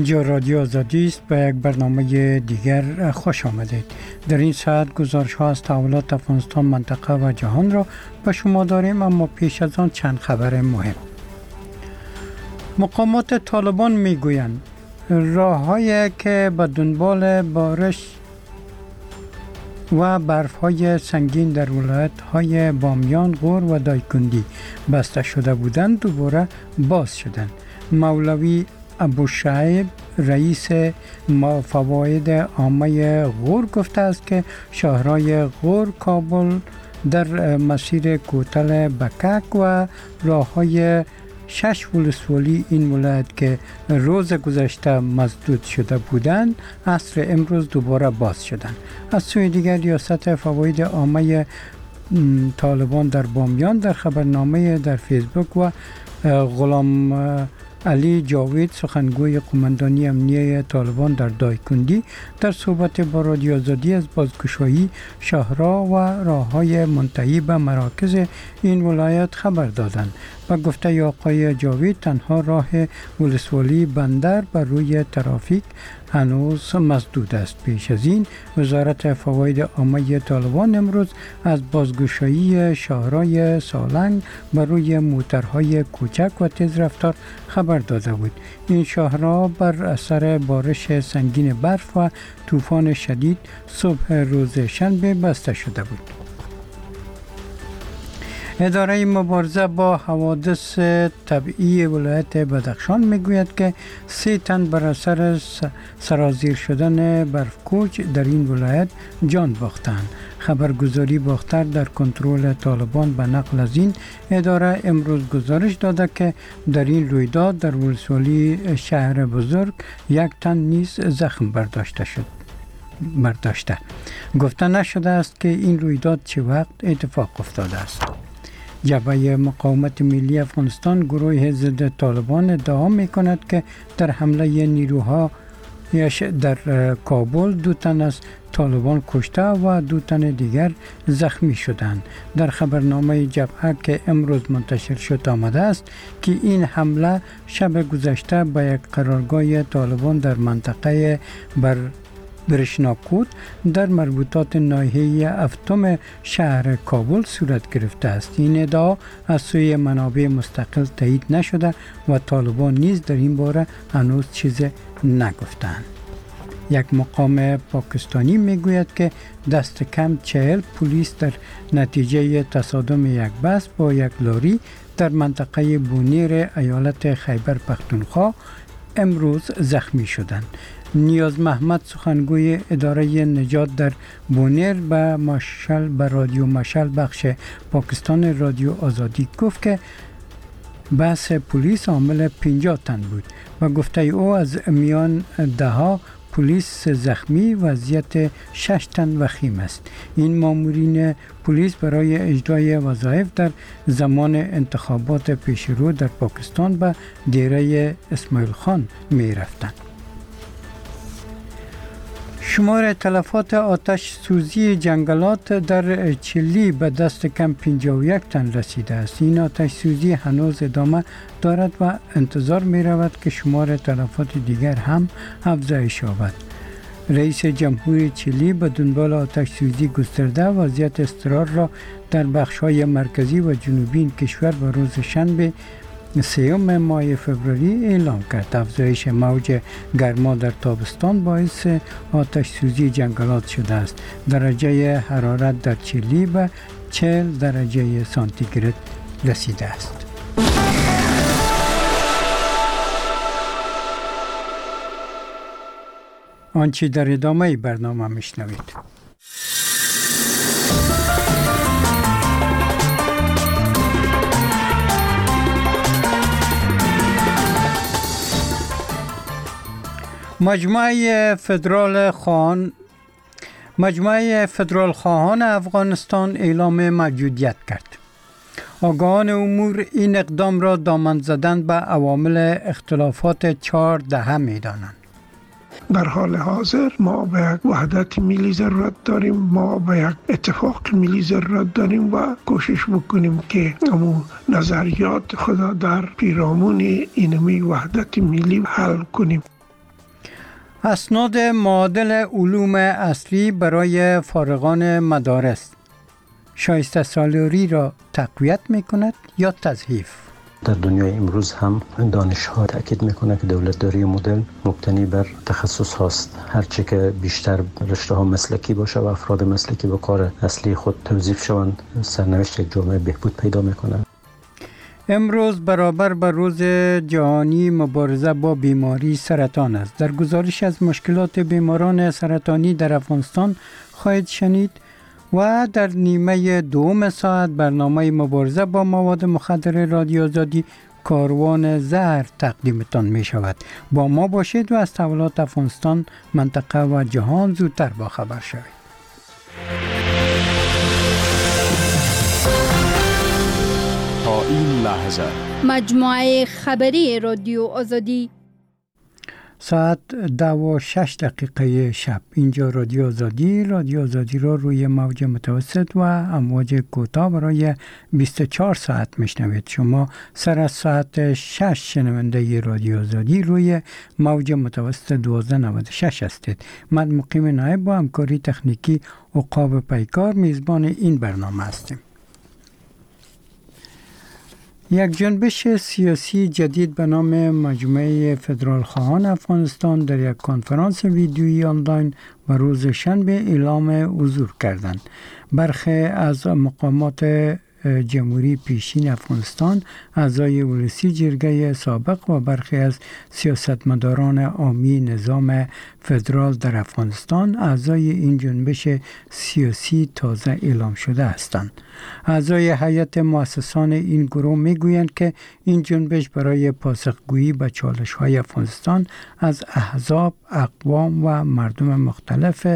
اینجا رادیو آزادی است. به یک برنامه دیگر خوش آمدید. در این ساعت گزارش ها از تحولات افغانستان، منطقه و جهان را به شما داریم، اما پیش از آن چند خبر مهم. مقامات طالبان میگویند راه‌هایی که به دنبال بارش و برف‌های سنگین در ولایت‌های بامیان، غور و دایکندی بسته شده بودند دوباره باز شدند. مولوی ابوشعیب رئیس فواید عامه غور گفته است که شهرهای غور، کابل در مسیر کوتل بکک و راه‌های 6 ولسوالی این ولایت که روز گذشته مسدود شده بودند عصر امروز دوباره باز شدند. از سوی دیگر ریاست فواید عامه طالبان در بامیان در خبرنامه در فیسبوک و غلام علی جاوید سخنگوی قماندانی امنیه طالبان در دایکندی در صحبت با رادیو آزادی از بازگشایی شهرها و راه‌های منتهی به مراکز این ولایت خبر دادند. و گفته آقای جاوید تنها راه ولسوالی بندر بر روی ترافیک هنوز مسدود است. پیش از این وزارت فواید عامه طالبان امروز از بازگشایی شهرهای سالنگ بر روی موترهای کوچک و تیز رفتار خبر داده بود. این شهرها بر اثر بارش سنگین برف و طوفان شدید صبح روز شنبه بسته شده بود. اداره مبارزه با حوادث طبیعی ولایت بدخشان میگوید که 3 تن بر اثر سرازیر شدن برفکوچ در این ولایت جان باختند. خبرگزاری باختر در کنترل طالبان به نقل از این اداره امروز گزارش داده که در این رویداد در ولسوالی شهر بزرگ 1 تن نیز زخم برداشته. گفته نشده است که این رویداد چه وقت اتفاق افتاده است. جبهه مقاومت ملی افغانستان گروه ضد طالبان ادعا می‌کند که در حمله نیروها در کابل 2 تن از طالبان کشته و 2 تن دیگر زخمی شدند. در خبرنامه جبهه که امروز منتشر شد آمده است که این حمله شب گذشته به یک قرارگاه طالبان در منطقه برشناکوت در مربوطات ناحیه افتم شهر کابل صورت گرفته است. این ادعا از سوی منابع مستقل تایید نشده و طالبان نیز در این باره هنوز چیزی نگفتند. یک مقام پاکستانی میگوید که دست کم 40 پلیس در نتیجه تصادم یک بس با یک لاری در منطقه بونیر ایالت خیبر پختونخوا امروز زخمی شدند. نیاز محمد سخنگوی اداره نجات در بونیر به رادیو مشعل بخش پاکستان رادیو آزادی گفت که بس پلیس عامل 50 تن بود و گفته او از میان 10 پلیس زخمی وضعیت 6 تن وخیم است. این مامورین پلیس برای اجرای وظایف در زمان انتخابات پیشرو در پاکستان به دیره اسماعیل خان می رفتند. شمار تلفات آتش سوزی جنگلات در چیلی به دست کم 51 تن رسیده است. این آتش سوزی هنوز ادامه دارد و انتظار می رود که شمار تلفات دیگر هم افزایش یابد. رئیس جمهور چیلی به دنبال آتش سوزی گسترده وضعیت اضطرار را در بخش‌های مرکزی و جنوبی این کشور به روز شنبه 3 ماه فوریه اعلام کرد. افزایش موج گرما در تابستان باعث آتش سوزی جنگلات شده است. درجه حرارت در چیلی به 40 درجه سانتیگراد رسیده است. آنچه در ادامه برنامه میشنوید. مجموعه فدرال خواهان افغانستان اعلام موجودیت کرد. آگاهان امور این اقدام را دامن زدن به عوامل اختلافات 4 دهه می دانند. در حال حاضر ما به یک وحدت ملی ضرورت داریم، ما به یک اتفاق ملی ضرورت داریم و کوشش بکنیم که امو نظریات خدا در پیرامون اینمی وحدت ملی حل کنیم. اسناد معادل علوم اصلی برای فارغان مدارس شایسته سالاری را تقویت می‌کند یا تضعیف؟ در دنیای امروز هم دانش‌ها تاکید می‌کنه که دولتداری مدرن مبتنی بر تخصص هاست. هرچه که بیشتر رشته‌ها مسلکی باشه و افراد مسلکی به کار اصلی خود توظیف شوند، سرنوشت یک جامعه بهبود پیدا می‌کنه. امروز برابر با روز جهانی مبارزه با بیماری سرطان است. در گزارش از مشکلات بیماران سرطانی در افغانستان خواهید شنید و در نیمه دوم ساعت برنامه مبارزه با مواد مخدر رادیو آزادی کاروان زهر تقدیمتان می شود. با ما باشید و از تحولات افغانستان، منطقه و جهان زودتر با خبر شوید. تا این لحظه مجموعه خبری رادیو آزادی ساعت 10:06 شب. اینجا رادیو آزادی را روی موج متوسط و امواج کوتاه برای 24 ساعت میشنوید. شما سر از ساعت 6 شنونده رادیو آزادی روی موج متوسط 1296 هستید. من مقیم نایب با همکاری تکنیکی عقاب پیکار میزبان این برنامه هستیم. یک جنبش سیاسی جدید به نام مجمع فدرال خواهان افغانستان در یک کنفرانس ویدیویی آنلاین و روز شنبه اعلام حضور کردند. برخی از مقامات جمهوری پیشین افغانستان، اعضای ولسی جرگه سابق و برخی از سیاستمداران عامی نظام فدرال در افغانستان اعضای این جنبش سیاسی تازه اعلام شده هستند. اعضای هیئت مؤسسان این گروه میگویند که این جنبش برای پاسخگویی به چالش‌های افغانستان از احزاب، اقوام و مردم مختلف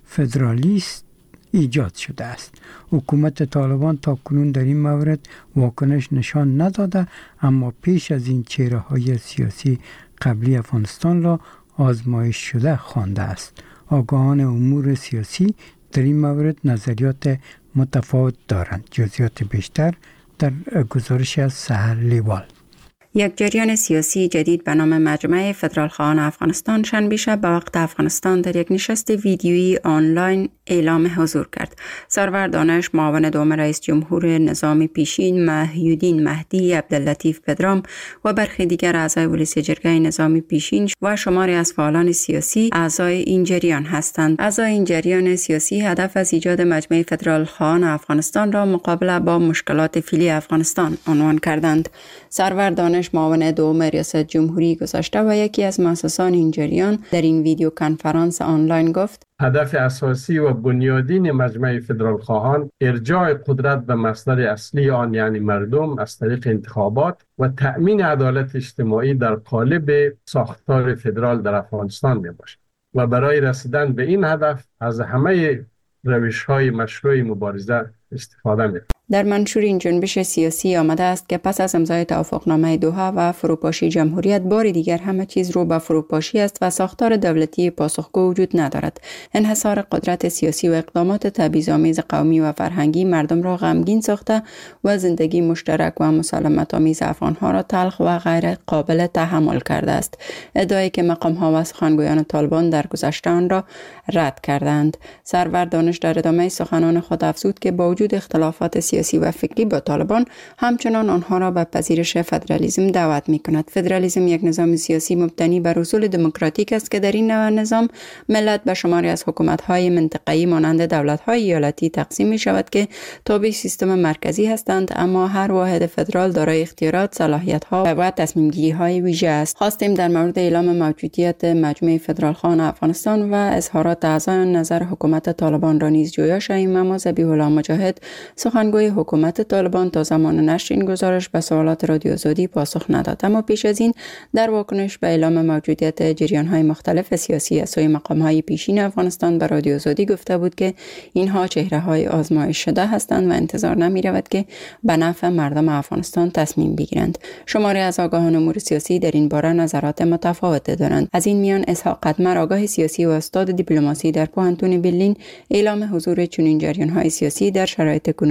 فدرالیست ایجاد شده است. حکومت طالبان تا کنون در این مورد واکنش نشان نداده، اما پیش از این چهره‌های سیاسی قبلی افغانستان را آزمایش شده خوانده است. آگاهان امور سیاسی در این مورد نظریات متفاوت دارند. جزئیات بیشتر در گزارش از سحر لیوال. یک جریان سیاسی جدید به نام مجمع فدرال خواهان افغانستان شنبه شب به وقت افغانستان در یک نشست ویدیویی آنلاین اعلام حضور کرد. سرور دانش، معاون دوم رئیس جمهور نظامی پیشین محیالدین مهدی، عبداللطیف پدرام و برخی دیگر اعضای ولسی جرگه نظامی پیشین و شماری از فعالان سیاسی اعضای این جریان هستند. اعضای این جریان سیاسی هدف از ایجاد مجمع فدرال خواهان افغانستان را مقابله با مشکلات فعلی افغانستان عنوان کردند. سرور دانش، معاون دوم ریاست جمهوری گذشته و یکی از مؤسسان این جریان، در این ویدیو کنفرانس آنلاین گفت: هدف اساسی و بنیادین مجمع فدرال خواهان ارجاع قدرت به مصدر اصلی آن، یعنی مردم، از طریق انتخابات و تأمین عدالت اجتماعی در قالب ساختار فدرال در افغانستان می باشد و برای رسیدن به این هدف از همه روش‌های مشروع مبارزه استفاده می. در منشور این جنبش سیاسی آمده است که پس از امضای توافقنامه دوحه و فروپاشی جمهوریت، بار دیگر همه چیز رو به فروپاشی است و ساختار دولتی پاسخگو وجود ندارد. انحصار قدرت سیاسی و اقدامات تبعیض‌آمیز قومی و فرهنگی مردم را غمگین ساخته و زندگی مشترک و مسالمت‌آمیز افغان‌ها را تلخ و غیر قابل تحمل کرده است. ادعایی که مقام‌ها و سخنگویان طالبان در گذشته آن را رد کردند. سرور دانش در ادامه سخنان خود افزود که با وجود اختلافات سیاسی و فکری با طالبان، همچنان آنها را به پذیرش فدرالیسم دعوت می کند. فدرالیسم یک نظام سیاسی مبتنی بر اصول دموکراتیک است که در این نوع نظام ملت به شماری از حکومت‌های منطقه‌ای مانند دولت‌های ایالتی تقسیم می شود که تابع سیستم مرکزی هستند، اما هر واحد فدرال دارای اختیارات، صلاحیت‌ها و تصمیم‌گیری‌های ویژه است. خواستیم در مورد اعلام موجودیت مجمع فدرال خواهان افغانستان و اظهارات اعضای نظر حکومت طالبان را نیز جویا شویم، اما ذبیح الله مجاهد، سخنگوی حکومت طالبان، تا زمان نشر این گزارش به سوالات رادیو آزادی پاسخ نداد. اما پیش از این در واکنش به اعلام موجودیت جریان‌های مختلف سیاسی از سوی مقام‌های پیشین افغانستان به رادیو آزادی گفته بود که اینها چهره‌های آزمایش شده هستند و انتظار نمی‌رود که به نفع مردم افغانستان تصمیم بگیرند. شماری از آگاهان امور سیاسی در این باره نظرات متفاوت دارند. از این میان اسحاق قدمر، آگاه سیاسی و استاد دیپلماسی در پوهنتون برلین، اعلام حضور چنین جریان‌های سیاسی در شرایط کنونی افغانستان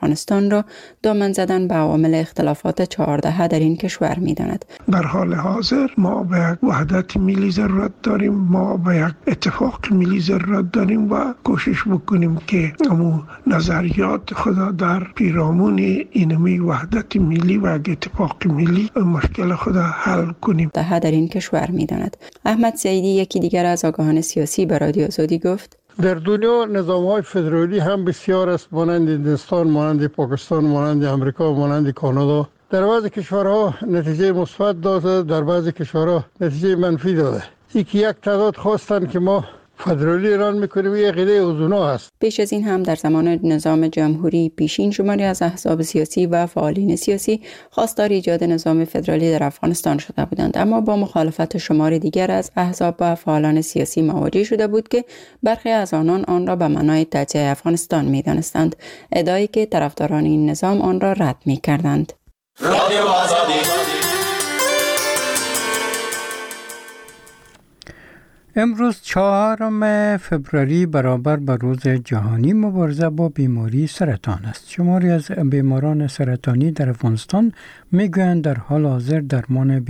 افغانستان را دامن زدن به عوامل اختلافات 14 در این کشور می‌داند. در حال حاضر ما به یک وحدت ملی ضرورت داریم، ما به یک اتفاق ملی ضرورت داریم و کوشش بکنیم که امو نظریات خدا در پیرامون اینمی وحدت ملی و اتفاق ملی مشکل خدا حل کنیم. ده در این کشور می‌داند. احمد سعیدی یکی دیگر از آگاهان سیاسی به رادیو آزادی گفت: در دنیا نظام‌های فدرالی هم بسیار است، مانند هندوستان، مانند پاکستان، مانند امریکا، مانند کانادا. در بعضی کشورها نتیجه مثبت داده، در بعضی کشورها نتیجه منفی داده. یک تعداد خواستن که ما فدرالی ایران میکنیم، یه قیده اوزونا هست. پیش از این هم در زمان نظام جمهوری پیشین شماری از احزاب سیاسی و فعالین سیاسی خواستار ایجاد نظام فدرالی در افغانستان شده بودند، اما با مخالفت شماری دیگر از احزاب و فعالان سیاسی مواجه شده بود که برخی از آن را به معنای تجزیه افغانستان می‌دانستند، ادعایی که طرفداران این نظام آن را رد می‌کردند. امروز 4 فوریه برابر با روز جهانی مبارزه با بیماری سرطان است. شماری از بیماران سرطانی در افغانستان میگویند در حال حاضر درمان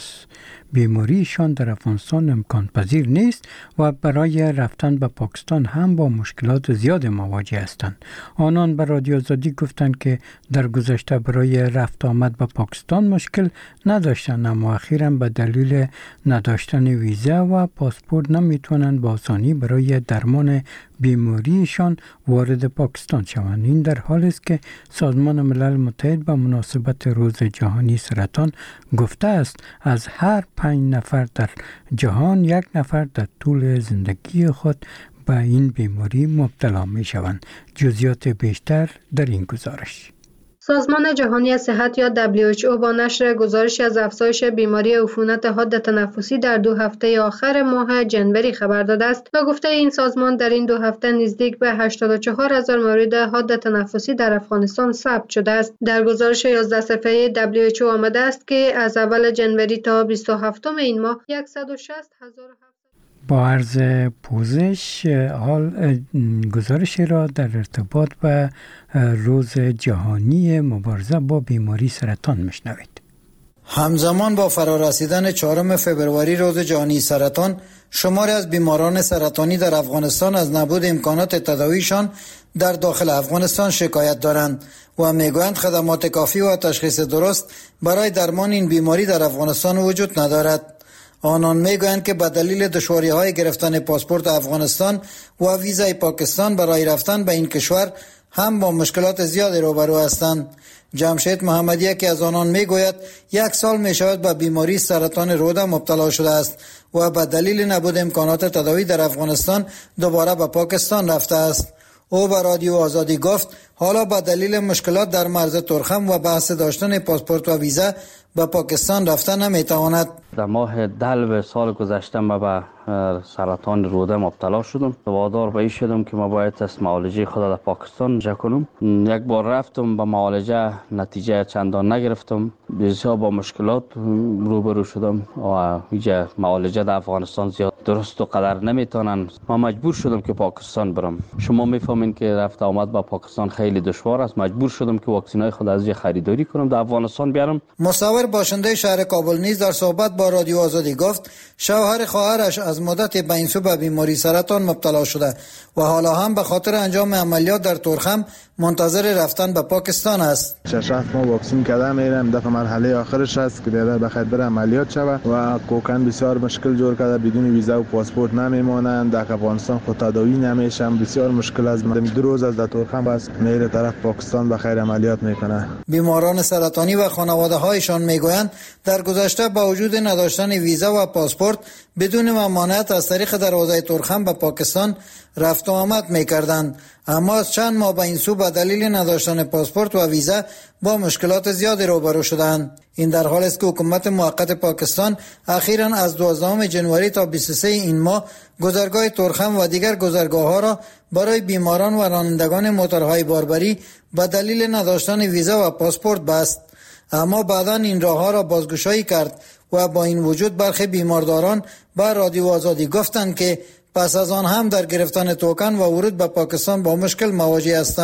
بیماریشان در افغانستان امکان پذیر نیست و برای رفتن به پاکستان هم با مشکلات زیاد مواجه هستند. آنان به رادیو آزادی گفتند که در گذشته برای رفت آمد به پاکستان مشکل نداشتند، اما اخیراً به دلیل نداشتن ویزا و پاسپورت نمیتونند با آسانی برای درمان بیماریشان وارد پاکستان شوند. این در حالی است که سازمان ملل متحد به مناسبت روز جهانی سرطان گفته است از هر 5 نفر در جهان 1 نفر در طول زندگی خود به این بیماری مبتلا می شوند. جزئیات بیشتر در این گزارش. سازمان جهانی صحت یا WHO با نشر گزارشی از افزایش بیماری عفونت حاد تنفسی در 2 هفته آخر ماه جنوری خبر داده است و گفته این سازمان در این 2 هفته نزدیک به 84,000 مورد حاد تنفسی در افغانستان ثبت شده است. در گزارش 11 صفحه‌ای WHO آمده است که از اول جنوری تا 27 این ماه 160,000 با عرض پوزش حال گزارش را در ارتباط به روز جهانی مبارزه با بیماری سرطان میشنوید. همزمان با فرارسیدن 4 فوریه روز جهانی سرطان، شماری از بیماران سرطانی در افغانستان از نبود امکانات تداویشان در داخل افغانستان شکایت دارند و میگویند خدمات کافی و تشخیص درست برای درمان این بیماری در افغانستان وجود ندارد. آنان میگویند که به دلیل دشواری‌های گرفتن پاسپورت افغانستان و ویزای پاکستان برای رفتن به این کشور هم با مشکلات زیادی روبرو هستند. جمشید محمدی که از آنان میگوید 1 سال میشود به بیماری سرطان روده مبتلا شده است و به دلیل نبود امکانات تداوی در افغانستان دوباره به پاکستان رفته است. او به رادیو آزادی گفت حالا به دلیل مشکلات در مرز ترخم و بحث داشتن پاسپورت و ویزا به پاکستان رفتن نمیتواند. در ماه دلو سال گذشته ما به سرطان روده مبتلا شدم. وادار به این شدم که ما باید از معالجه خود در پاکستان جا کنم. 1 بار رفتم به معالجه، نتیجه چندان نگرفتم، بسیار با مشکلات روبرو شدم و اینجا معالجه در افغانستان زیاد درست و قدر نمیتونن. ما مجبور شدم که پاکستان برم. شما میفهمین که رفت آمد با پاکستان خیلی دشوار است. مجبور شدم که واکسینای خود از خریداری کنم در افغانستان بیارم. مصور باشنده شهر کابل نیز در صحبت با رادیو آزادی گفت شوهر خواهرش از مدت به این سو به بیماری سرطان مبتلا شده و حالا هم به خاطر انجام عملیات در ترخم منتظر رفتن به پاکستان است. 6 ماه واکسین کرده میرم، دفعه مرحله آخرش است که بیادر بخاطر بر عملیات شود و کوکن بسیار مشکل جور کرده، بدون ویزا و پاسپورت نمیمانند، در افغانستان خود تداوی نمیشم، بسیار مشکل است. 2 روز از ترخم بس میره طرف پاکستان بخیر عملیات میکنه. بیماران سرطانی و خانواده هایشان میگویند در گذشته با وجود نداشتن ویزا و پاسپورت بدون ممانعت از طریق دروازه ترخم به پاکستان رفت و آمد میکردند، اما از چند ماه به این سو به دلیل نداشتن پاسپورت و ویزا با مشکلات زیادی روبرو شدند. این در حالی است که حکومت موقت پاکستان اخیراً از 12 جنوری تا 23 این ماه گذرگاه ترخم و دیگر گذرگاه‌ها را برای بیماران و رانندگان موتورهای باربری به دلیل نداشتن ویزا و پاسپورت بست، اما بعداً این راه‌ها را بازگشایی کرد و با این وجود برخی بیمارداران به رادیو آزادی گفتند که پس از آن هم در گرفتن توکن و ورود به پاکستان با مشکل مواجه هستند.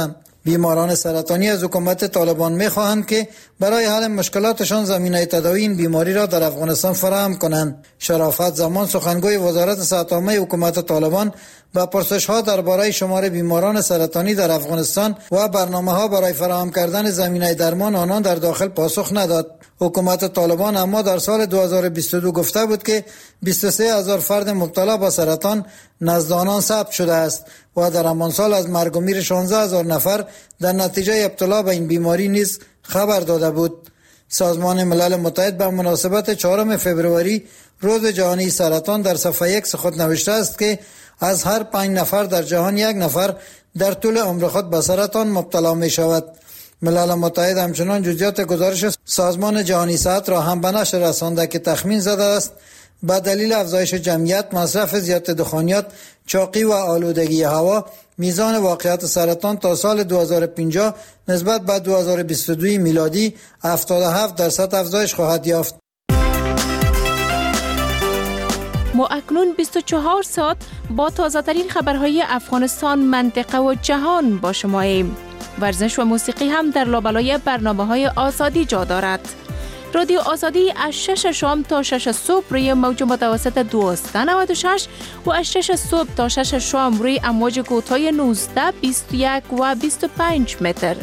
بیماران سرطانی از حکومت طالبان می‌خواهند که برای حل مشکلاتشان زمینه تداوی این بیماری را در افغانستان فراهم کنند. شرافت زمان سخنگوی وزارت صحت عامه حکومت طالبان با پرسش‌ها درباره شمار بیماران سرطانی در افغانستان و برنامه‌ها برای فراهم کردن زمینه درمان آنان در داخل پاسخ نداد. حکومت طالبان اما در سال 2022 گفته بود که 23,000 فرد مبتلا با سرطان نزد آنان ثبت شده است و در همان سال از مرگ و میر 16,000 نفر در نتیجه ابتلا به این بیماری نیز خبر داده بود. سازمان ملل متحد به مناسبت 4 فوریه روز جهانی سرطان در صفحه X خود نوشته است که از هر 5 نفر در جهان 1 نفر در طول عمر خود به سرطان مبتلا می شود. ملل متحد همچنان جزئیات گزارش سازمان جهانی صحت را هم به نشر رسانده که تخمین زده است به دلیل افزایش جمعیت، مصرف زیاد دخانیات، چاقی و آلودگی هوا، میزان واقعیت سرطان تا سال 2050 نسبت به 2022 میلادی 77% افزایش خواهد یافت. ما اکنون 24 ساعت با تازه ترین خبرهای افغانستان، منطقه و جهان با شماییم. ورزش و موسیقی هم در لابلای برنامه‌های آزادی جا دارد. رادیو آزادی از 6 شام تا 6 صبح روی موج متوسط 1296 و از 6 صبح تا 6 شام روی امواج کوتاه 19، 21 و 25 متر.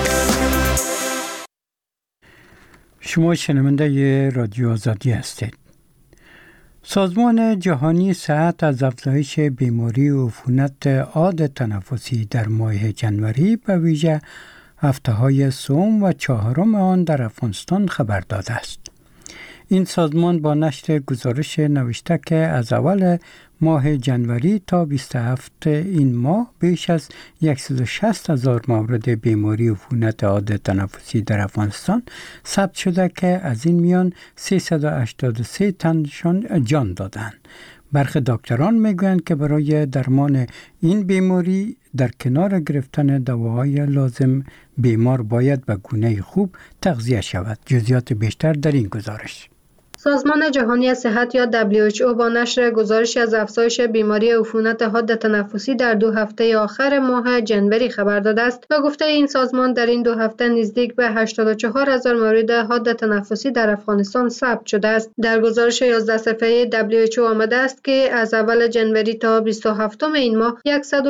شما شنونده رادیو آزادی هستید. سازمان جهانی صحت از افزایش بیماری عفونت عاد تنفسی در ماه جنوری به ویژه هفته‌های سوم و چهارم آن در افغانستان خبر داده است. این سازمان با نشر گزارش نوشته که از اول ماه جنوری تا 27 این ماه بیش از 160,000 مورد بیماری عفونت عاد تنفسی در افغانستان ثبت شده که از این میان 383 تنشان جان دادند. برخی دکتران میگویند که برای درمان این بیماری در کنار گرفتن دواهای لازم بیمار باید به گونه خوب تغذیه شود. جزئیات بیشتر در این گزارش. سازمان جهانی صحت یا WHO با نشر گزارشی از افزایش بیماری عفونت حاد تنفسی در 2 هفته آخر ماه جنوری خبر داده است و گفته این سازمان در این 2 هفته نزدیک به 84,000 مورد حاد تنفسی در افغانستان ثبت شده است. در گزارش 11 صفحه‌ای WHO آمده است که از اول جنوری تا 27 این ماه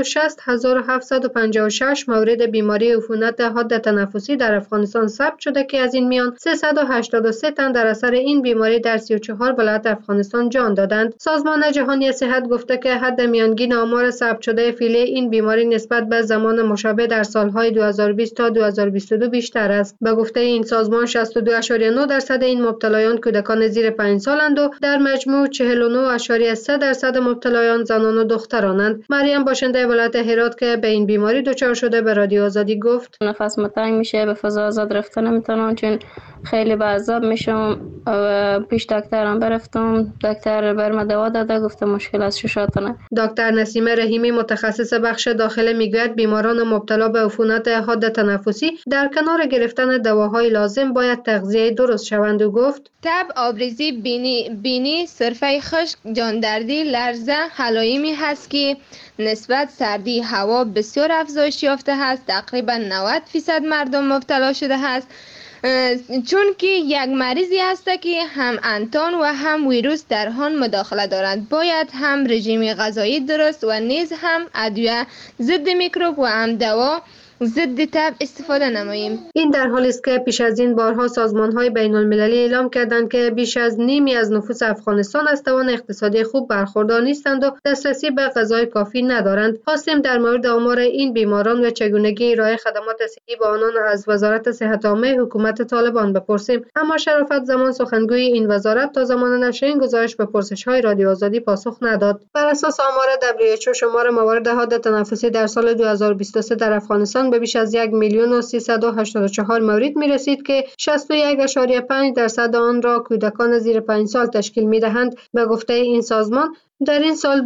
160,756 مورد بیماری عفونت حاد تنفسی در افغانستان ثبت شده که از این میان 383 تن در اثر این بیماری در 34 ولایت افغانستان جان دادند. سازمان جهانی صحت گفته که حد میانگین آمار ثبت شده فعلی این بیماری نسبت به زمان مشابه در سالهای 2020 تا 2022 بیشتر است. به گفته این سازمان 62.9% این مبتلایان کودکان زیر 5 سالند و در مجموع 49.3% مبتلایان زنان و دخترانند. مریم باشنده ولایت هرات که به این بیماری دچار شده به رادیو آزادی گفت: نفس تنگ میشه، به فضا آزاد رفتن نمیتونم چون خیلی به عذاب میشم. پیش دکترم برفتم، دکتر برم دوا داده، گفته مشکل از ششاتونه. دکتر نسیمه رحیمی متخصص بخش داخله میگوید بیماران مبتلا به عفونت حاد تنفسی در کنار گرفتن دواهای لازم باید تغذیه درست شوند و گفت: تب، آبریزی بینی، سرفه خشک، جاندردی، لرزه، علائمی هست که نسبت سردی هوا بسیار افزایش یافته است. تقریبا 90% مردم مبتلا شده است. چون که یک مریضی هست که هم انتان و هم ویروس در آن مداخله دارند، باید هم رژیم غذایی درست و نیز هم ادویه ضد میکروب و هم دوا ضد تب استفاده نماییم. این در حالی است که پیش از این بارها سازمان‌های بین‌المللی اعلام کردند که بیش از نیمی از نفوس افغانستان از توان اقتصادی خوب برخوردار نیستند و دسترسی به غذای کافی ندارند. خواستیم در مورد آمار این بیماران و چگونگی ارائه خدمات صحی به آنان از وزارت صحت عامه حکومت طالبان بپرسیم، اما شرافت زمان سخنگوی این وزارت تا زمان نشر این گزارش به پرسش‌های رادیو آزادی پاسخ نداد. بر اساس آمار WHO شمار موارد حاد تنفسی در سال 2023 در افغانستان به بیش از 1,384,000 مورد می رسید که 61.5% آن را کودکان زیر 5 سال تشکیل می دهند. به گفته این سازمان در این سال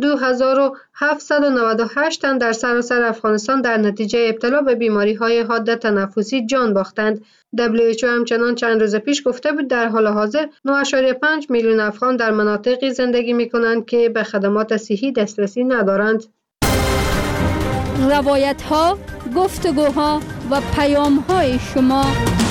2798 تن در سراسر افغانستان در نتیجه ابتلا به بیماری های حاد تنفسی جان باختند. WHO همچنان چند روز پیش گفته بود در حال حاضر 9.5 میلیون افغان در مناطقی زندگی می کنند که به خدمات صحی دسترسی ندارند. روایت ها، گفتگوها و پیام های شما.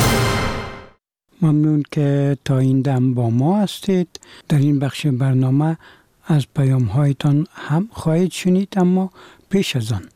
ممنون که تا این دم با ما هستید. در این بخش برنامه از پیام هایتان هم خواهید شنید، اما پیش از آن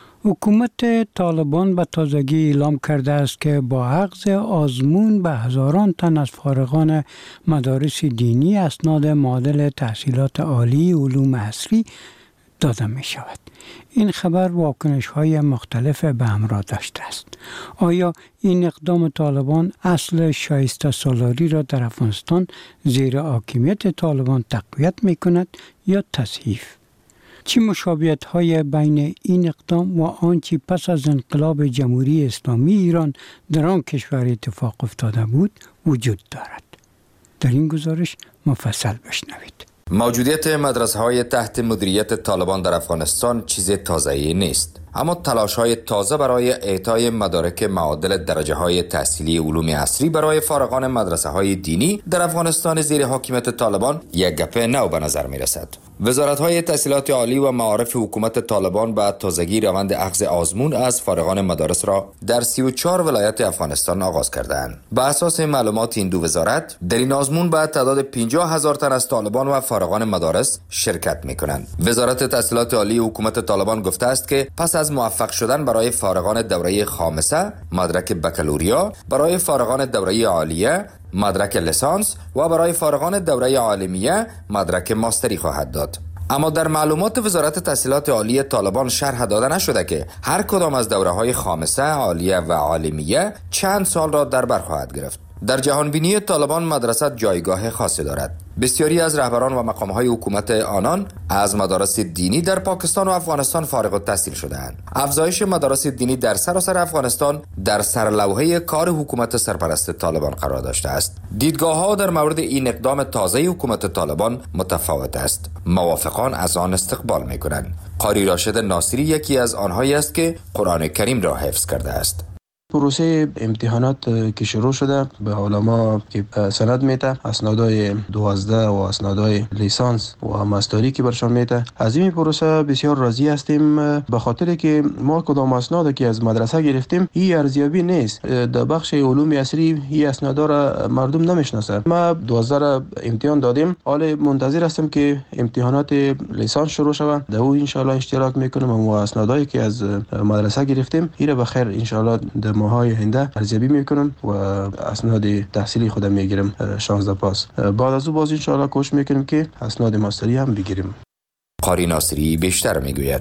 حکومت طالبان به تازگی اعلام کرده است که با اخذ آزمون به هزاران تن از فارغان مدارس دینی اسناد معادل تحصیلات عالی علوم عصری داده می شود. این خبر واکنش های مختلف به همراه داشته است. آیا این اقدام طالبان اصل شایسته سالاری را در افغانستان زیر حاکمیت طالبان تقویت می کند یا تضعیف؟ چه مشابهت های بین این اقدام و آنچه پس از انقلاب جمهوری اسلامی ایران در آن کشور اتفاق افتاده بود وجود دارد؟ در این گزارش مفصل بشنوید. موجودیت مدرسه‌های تحت مدیریت طالبان در افغانستان چیز تازه‌ای نیست، اما تلاش‌های تازه برای اعطای مدارک معادل درجه‌های تحصیلی علوم عصری برای فارغان مدرسه‌های دینی در افغانستان زیر حاکمیت طالبان یک گپ نو به نظر می‌رسد. وزارت‌های تحصیلات عالی و معارف حکومت طالبان به تازگی روند اخذ آزمون از فارغان مدارس را در 34 ولایت افغانستان آغاز کردند. به اساس معلومات این دو وزارت، در این آزمون به تعداد 50,000 تن از طالبان و فارغان مدارس شرکت می‌کنند. وزارت تحصیلات عالی حکومت طالبان گفته است که پس از موفق شدن برای فارغان دوره خامسه مدرک بکالوریا، برای فارغان دوره عالیه مدرک لیسانس و برای فارغان دوره عالمیه مدرک ماستری خواهد داد. اما در معلومات وزارت تحصیلات عالی طالبان شرح داده نشده که هر کدام از دوره‌های خامسه، عالیه و عالمیه چند سال را در بر خواهد گرفت. در جهانبینی طالبان مدرسه جایگاه خاصی دارد. بسیاری از رهبران و مقام‌های حکومت آنان از مدارس دینی در پاکستان و افغانستان فارغ التحصیل شده‌اند. افزایش مدارس دینی در سراسر افغانستان در سرلوحه کار حکومت سرپرست طالبان قرار داشته است. دیدگاه‌ها در مورد این اقدام تازه حکومت طالبان متفاوت است. موافقان از آن استقبال می‌کنند. قاری راشد ناصری یکی از آنهایی است که قرآن کریم را حفظ کرده است. پروسه امتحانات که شروع شده به علما که سند میده، اسنادای 12 و اسنادای لیسانس و ماستری که برشان میده، از این پروسه بسیار راضی هستیم، به خاطر که ما کدام اسناد که از مدرسه گرفتیم این ارزیابی نیست. در بخش علوم عصری این اسنادا را مردم نمیشناسه. ما 12 را امتحان دادیم، حال منتظر هستم که امتحانات لیسانس شروع شود، در او ان شاء الله اشتراک میکنم و اسنادایی که از مدرسه گرفتیم این به خیر ان شاء الله در ماهای آینده ارزیابی میکنم و اسناد تحصیلی خودم میگیرم 16 پاس. بعد از او باز ان شاء الله کوشش میکنیم که اسناد ماستری هم بگیریم. قاری ناصری بیشتر میگوید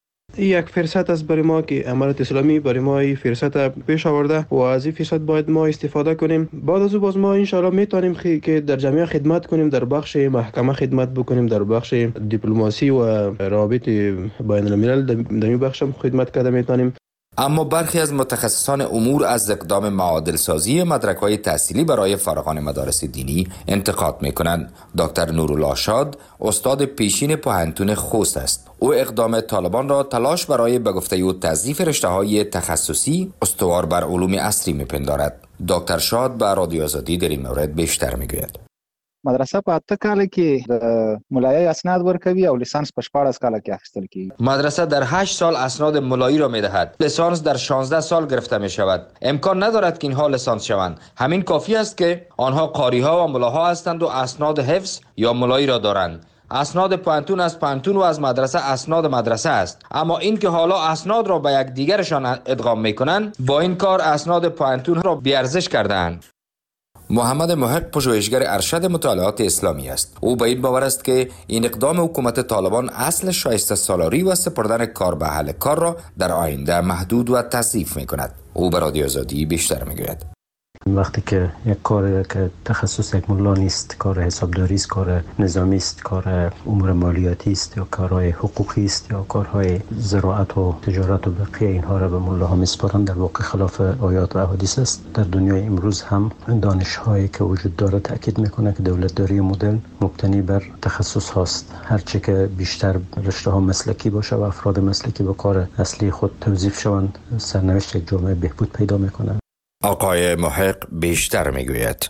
یک فرصت است برای ما که امارت اسلامی برای ما این فرصت پیش آورده و از این فرصت باید ما استفاده کنیم. بعد از او باز ما ان شاء الله میتونیم که در جامعه خدمت کنیم، در بخش محکمه خدمت بکنیم، در بخش دیپلماسی و روابط بین الملل در این بخش هم خدمت کرده میتونیم. اما برخی از متخصصان امور از اقدام معادل سازی مدرک‌های تحصیلی برای فارغان مدارس دینی انتقاد می‌کنند. دکتر نورالله شاد استاد پیشین پوهنتون خوست است. او اقدام طالبان را تلاش برای به گفته او تضعیف رشته‌های تخصصی استوار بر علوم عصری می‌پندارد. دکتر شاد به رادیو آزادی در این مورد بیشتر می‌گوید. مدرسه په 8 کال کې د ملایي اسناد ورکوي او لیسانس په 14 کال کې اخیستل کیږي. مدرسه در 8 سال اسناد ملایی را میدهد. لیسانس در 16 سال گرفته می شود. امکان ندارد که اینها لیسانس شوند. همین کافی است که آنها قاری‌ها و ملاها هستند و اسناد حفظ یا ملایی را دارند. اسناد پوهنتون از پوهنتون و از مدرسه اسناد مدرسه است. اما این که حالا اسناد را به یک دیگرشان ادغام میکنند، با این کار اسناد پوهنتون را بی‌ارزش کردند. محمد محق پژوهشگر ارشد مطالعات اسلامی است. او به این باور است که این اقدام حکومت طالبان اصل شایسته سالاری و سپردن کار به اهل کار را در آینده محدود و تضعیف می‌کند. او به رادیو آزادی بیشتر می‌گوید. وقتی که یک کار که تخصص یک ملا نیست، کار حسابداری است، کار نظامی است، کار امور مالیاتی است یا کارهای حقوقی است یا کارهای زراعت و تجارت و بقیه اینها را به ملاها میسپارند، در واقع خلاف آیات و احادیث است. در دنیای امروز هم دانش‌هایی که وجود داره تاکید میکنه که دولتداری مدرن مبتنی بر تخصص هاست. هرچه که بیشتر رشته‌ها مسلکی باشه و افراد مسلکی به کار اصلی خود توظیف شوند، سرنوشت یک جامعه بهبود پیدا میکنه. آقای محق بیشتر میگوید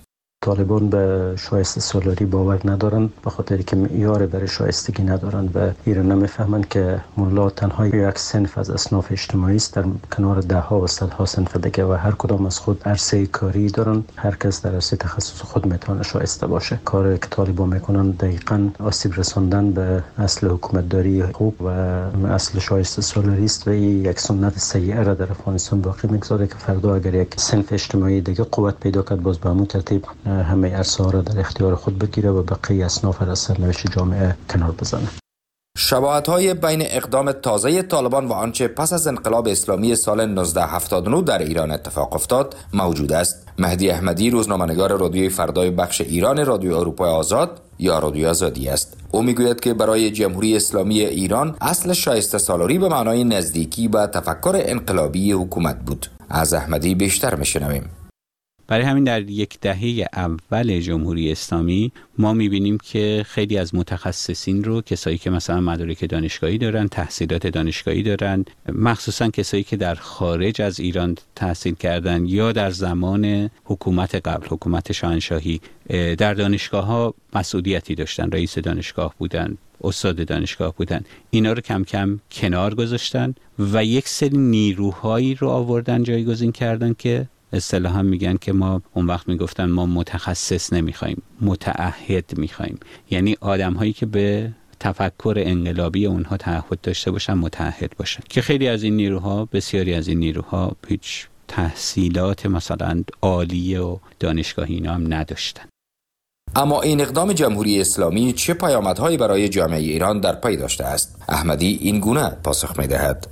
طالبان به شایسته سالاری باور ندارند، به خاطر که معیار برای شایستگی ندارند و ایران نمیفهمند که ملا تنها یک صنف از اصناف اجتماعی است در کنار ده ها و صدها صنف دیگه و هر کدام از خود عرصه کاری دارند. هر کس در عرصه تخصص خود میتونه شایسته باشه. کاری که طالبان میکنن دقیقاً آسیب رساندن به اصل حکومتداری خوب و اصل شایسته سالاری است و این یک سنت سیئه را در افغانستان باقی میگذاره که فردا اگر یک صنف اجتماعی دیگه قوت پیدا کرد باز به همون ترتیب همه عرصه ها را در اختیار خود بگیره و بقیه اصناف را از سرنوشت جامعه کنار بزنه. شباهت‌های بین اقدام تازه طالبان و آنچه پس از انقلاب اسلامی سال 1979 در ایران اتفاق افتاد موجود است. مهدی احمدی روزنامه‌نگار رادیوی فردای بخش ایران رادیو اروپای آزاد یا رادیو آزادی است. او میگوید که برای جمهوری اسلامی ایران اصل شایسته سالاری به معنای نزدیکی به تفکر انقلابی حکومت بود. از احمدی بیشتر میشنویم. برای همین در یک دهه اول جمهوری اسلامی ما میبینیم که خیلی از متخصصین رو، کسایی که مثلا مدارک دانشگاهی دارن، تحصیلات دانشگاهی دارن، مخصوصا کسایی که در خارج از ایران تحصیل کردن یا در زمان حکومت قبل، حکومت شاهنشاهی، در دانشگاه ها مسئولیتی داشتن، رئیس دانشگاه بودن، استاد دانشگاه بودن، اینا رو کم کم کنار گذاشتن و یک سری نیروهایی رو آوردن جایگزین کردن که اصطلاحاً میگن که ما اون وقت میگفتن ما متخصص نمیخوایم، متعهد میخوایم، یعنی آدم هایی که به تفکر انقلابی اونها تعهد داشته باشن، متعهد باشن، که خیلی از این نیروها، بسیاری از این نیروها هیچ تحصیلات مثلا عالیه و دانشگاهی اینا هم نداشتن. اما این اقدام جمهوری اسلامی چه پیامدهایی برای جامعه ایران در پی داشته است؟ احمدی این گونه پاسخ میدهد: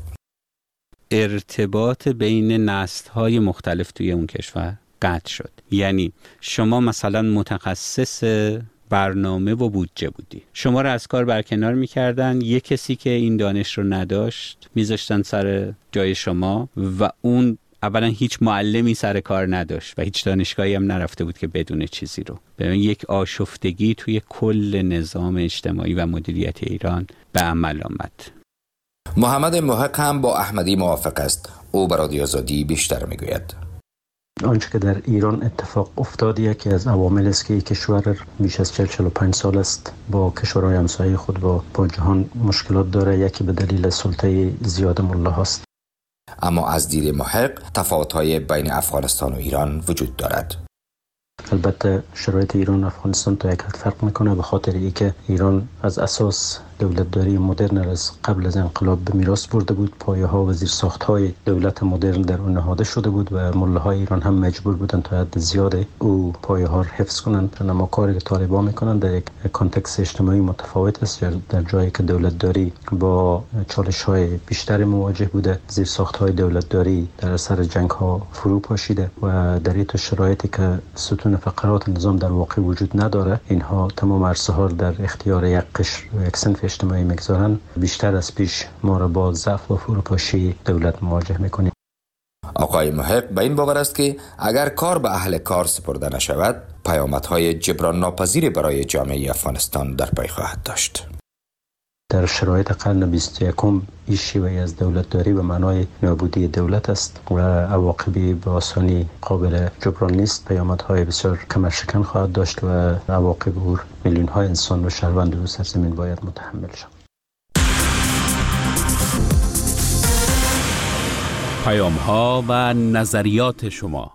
ارتباط بین نسل‌های مختلف توی اون کشور قطع شد. یعنی شما مثلا متخصص برنامه و بودجه بودی، شما رو از کار برکنار میکردن، یک کسی که این دانش رو نداشت میذاشتن سر جای شما و اون اولا هیچ معلمی سر کار نداشت و هیچ دانشگاهی هم نرفته بود که بدون چیزی رو. ببین یک آشفتگی توی کل نظام اجتماعی و مدیریت ایران به عمل آمد. محمد محق هم با احمدی موافق است. او بر رادیو آزادی بیشتر میگوید. آنچه که در ایران اتفاق افتاد یکی از عوامل است که کشور بیش از 45 سال است با کشورهای همسایه خود با جهان مشکلات داره. یکی به دلیل سلطه زیاد ملاهاست. اما از دید محق تفاوت‌های بین افغانستان و ایران وجود دارد. البته شرایط ایران و افغانستان تا یک حد فرق میکنه، به خاطر اینکه ایران از اساس دولتداری مدرن از قبل از انقلاب به میراث برده بود. پایه‌ها و زیرساخت‌های دولت مدرن در اون نهاده شده بود و ملاهای ایران هم مجبور بودن تا حد زیاد او پایه‌ها رو حفظ کنند. اما کاری که طالبان میکنن در یک کانتکست اجتماعی متفاوت است. در جایی که دولتداری با چالش‌های بیشتر مواجه بوده، زیرساخت‌های دولتداری در اثر جنگ‌ها فرو پاشیده و در این شرایطی که ستون فقرات نظام در واقع وجود نداره، اینها تمام عرصه‌ها در اختیار یک قشر و یک صنف اجتماعی میگذارن. بیشتر از پیش ما را با ضعف و فروپاشی دولت مواجه میکنیم. آقای محق به این باور است که اگر کار به اهل کار سپرده نشود، پیامدهای جبران ناپذیری برای جامعه افغانستان در پی خواهد داشت. در شرایط قرن 21 این شیوه از دولتداری به معنای نابودی دولت است و عواقبی به آسانی قابل جبران نیست. پیامدهای بسیار کمرشکن خواهد داشت و عواقب او میلیون های انسان و شهروند روی سرزمین باید متحمل شود. پیام ها و نظریات شما.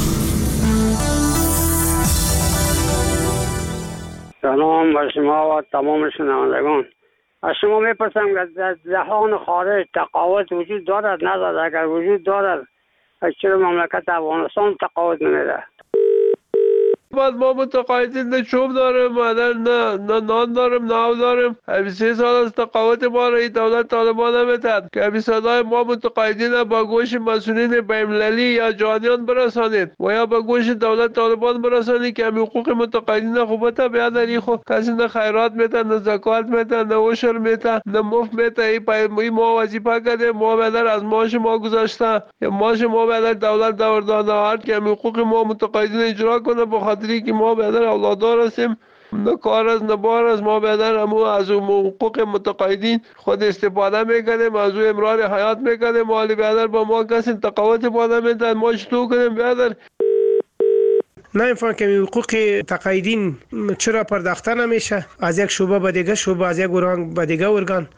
سلام بر شما و تمام شنوندگان. از شما میپرسم که در جهان خارج تقاوت وجود دارد ندارد؟ اگر وجود دارد چرا مملکت افغانستان تقاوت نمیده؟ بعد ما متقاعدین نه چوب داریم، نه نان داریم، نه آب داریم. 23 سال از تقاوت ما را این دولت طالبان نمیتد که صدای ما متقاعدین با گوش مسئولین بین‌المللی یا جهانیان برسانید و یا با گوش دولت طالبان برسانید که حقوق متقاعدین خوبت بیادری خو کسی نه خیرات میتن، نه زکات میتن، نه عشر میتن، نه مفت میتن. این ما وظیفه کردیم، ما بدر از معاش ما گذاشته، معاش ما بدر دولت داده که حقوق ما متقاعدین اجرا کنه. بخاطر که ما بدر اولادار هستیم، نه کار از نه بار از ما بدر همون از حقوق متقاعدین خود استفاده میکنیم، از او امرار حیات میکنیم. مالی بدر با ما کسی تقاوت باده میدن، ما چطور کنیم بدر؟ نمیفهمم که حقوق تقاعدین چرا پرداخته نمیشه، از یک شعبه به دیگه شعبه، از یک ارگان به دیگه ارگان.